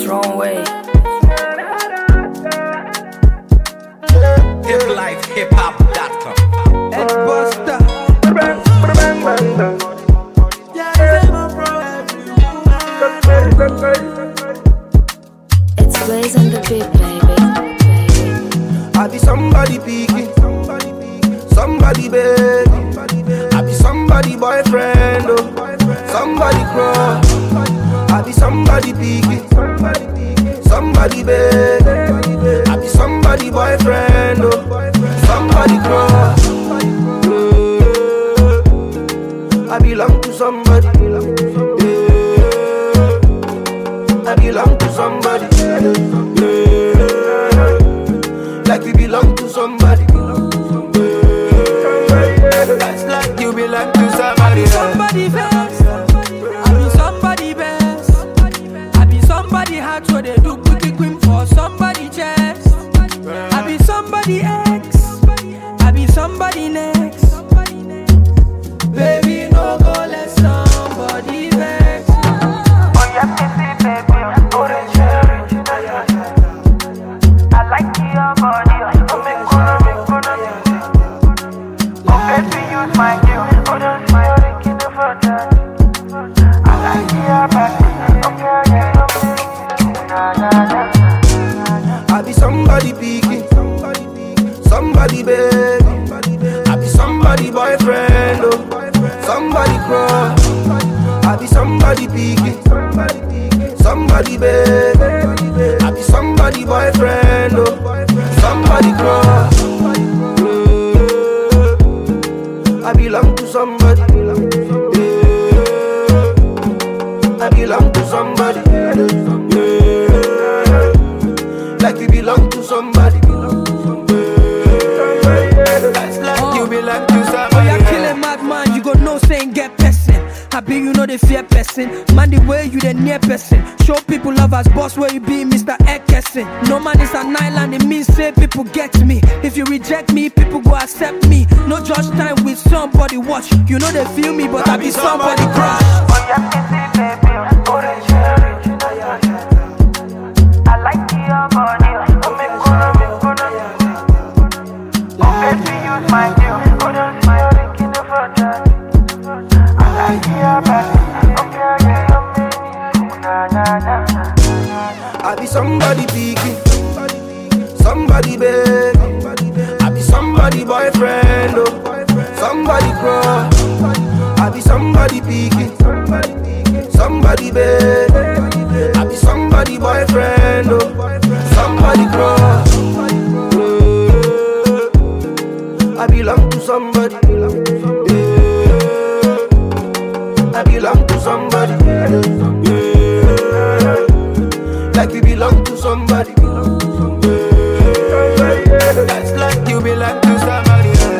It's wrong way. hiplifehiphop.com. Buster. It's Blaze on the beat, baby. I be somebody peeking, somebody baby. I be somebody boyfriend, oh, somebody crush. I be somebody peeking, somebody baby. I be somebody boyfriend, oh, somebody crush. I belong to somebody. I belong to somebody. Like we belong to somebody. That's like you belong to somebody. Somebody best. I be somebody best. I be somebody hard so they do quick for somebody chest. I be somebody ex. I be somebody next. Baby, no go let somebody vex. I like your body. Baby, use my girl. Oh, don't smile, make it the photo. I like your body. I be somebody peeking, somebody baby. I be somebody boyfriend, oh, somebody crush. I be somebody peeking, somebody baby. I be somebody boyfriend, oh, somebody crush. I belong to somebody. I belong to somebody. Like we belong to somebody. That's like you belong to somebody. Oh, you kill a madman, you go no saying get person. I be you know the fear person. Man, the way you the near person. Show people love as boss where you be, Mr. Ekerson. No man is an island, it means say people get me. If you reject me, people go accept me. No judge time with somebody watch. You know they feel me, but I be somebody crush. I like your body. Baby, use my girl. Oh, don't smile, make it the photo. I like your body. I be somebody peeking, somebody baby. I be somebody boyfriend, oh, somebody crush. I be somebody peeking, somebody baby. I be somebody boyfriend, oh, somebody crush. I belong to somebody. I belong to somebody. Like we belong to somebody. That's like you belong to somebody.